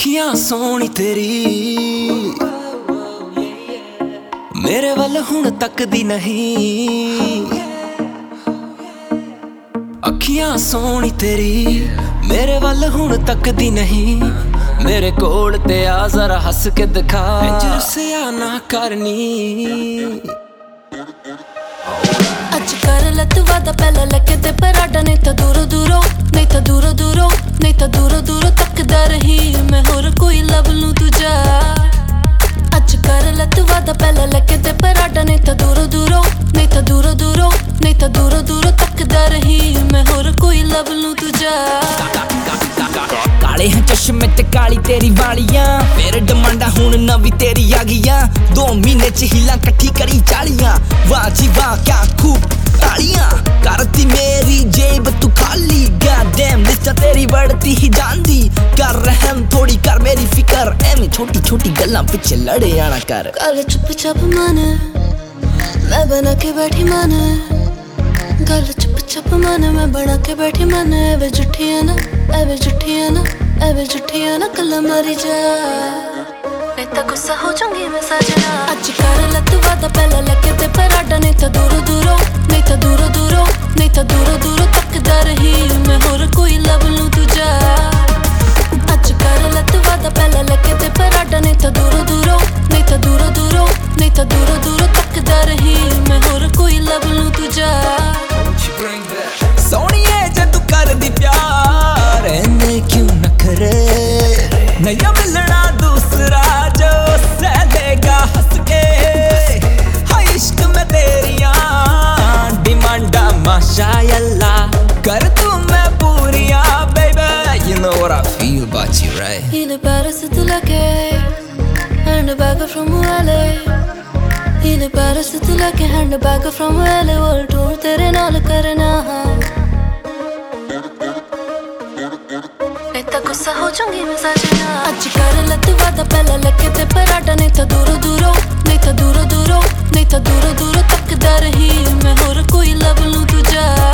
ਅੱਖੀਆਂ ਸੋਹਣੀ ਤੇਰੀ ਮੇਰੇ ਵੱਲ ਹੁਣ ਤੱਕਦੀ ਨਹੀਂ। ਅੱਖੀਆਂ ਸੋਹਣੀ ਤੇਰੀ ਮੇਰੇ ਵੱਲ ਹੁਣ ਤੱਕਦੀ ਨਹੀਂ। ਮੇਰੇ ਕੋਲ ਤੇ ਆ ਜ਼ਰਾ ਹੱਸ ਕੇ ਦਿਖਾ, ਇੰਝ ਰੁੱਸਿਆ ਨਾ ਕਰਨੀ। ਅੱਜ ਕਰ ਲੱਤ ਵਾਦਾ ਪਹਿਲਾਂ ਲੱਗੇ ਤੇ ਪਰਾਡਾ, ਨਹੀਂ ਤਾਂ ਦੂਰੋਂ ਦੂਰੋਂ, ਨਹੀਂ ਤਾਂ ਦੂਰੋਂ ਦੂਰੋਂ, ਨਹੀਂ ਤਾਂ ਦੂਰੋਂ ਦੂਰੋਂ ਤੱਕਦਾ ਰਹੀ ਮੈਂ ਹੋਰ ਕੋਈ ਲੱਭ ਲੂੰ ਦੂਜਾ। ਅੱਜ ਕਰ ਲੱਤ ਵਾਦਾ ਪਹਿਲਾਂ ਲੱਗੇ ਤੇ ਪਰਾਡਾ, ਨਹੀਂ ਤਾਂ ਦੂਰੋਂ ਦੂਰੋਂ, ਨਹੀਂ ਤਾਂ ਦੂਰੋਂ ਦੂਰੋਂ, ਨਹੀਂ ਤਾਂ ਦੂਰੋਂ ਦੂਰੋਂ ਤੱਕਦਾ ਰਹੀ ਮੈਂ ਹੋਰ ਕੋਈ ਲੱਭ ਲੂੰ ਦੂਜਾ। ਕਾਲੇ हैं चश्मे ते काली तेरी वालियां, फिर डिमांडा हुण नवी तेरी आ गईयां। 2 महीने च हिला कट्ठी करी चालियां, वाह जी वाह क्या खूब तालियां। करती मेरी जेब तू खाली, गॉड डैम लिस्टा तेरी बढ़ती ही जांदी। कर रहम थोड़ी कर मेरी फिकर, एवें छोटी छोटी गल्लां पिछे लड़े आना कर। गल चुप चाप मन मैं बना के बैठी मन, गल चुप चाप मन मैं बना के बैठी मन। एवे जुठिया ना, एवे जुठिया ना, एवे जुठिया ना कल मरी जा, नहीं तो गुस्सा हो जाऊंगी मैं सजना। अज कर लत वादा पहला लगे ते पराडा, नहीं तो दूरों दूरों, नहीं तो दूरों दूरों, नहीं तो दूरों दूरों तकदा रही मैं होर कोई लभ लूं दूजा। अज कर लत वादा पहला लगे ते पराडा, नहीं तो दूरों दूरों, नहीं तो दूरों दूरों, नहीं तो दूरों दूरों तकदा रही मैं होर कोई लभ लूं दूजा। सोहणीए जे तू करदी प्यार, इन्ने क्यों नखरे, नया मिलना दूसरा जो सह देगा हंस के। हाय इश्क में तेरियां डिमांडा माशाअल्लाह, कर तू मैं पूरियां baby, you know what I feel about you, right? Feel it better se tu lage, handbag from LA. Feel it better se tu lage, handbag from LA. World tour तेरे नाल करना, नहीं तो गुस्सा हो जाऊंगी मैं सजना। अज कर लत वादा पहला लगे ते पराडा, नहीं तो दूरों दूरों, नहीं तो दूरों दूरों, नहीं तो दूरों दूरों तकदा रही मैं होर कोई लभ लूं दूजा।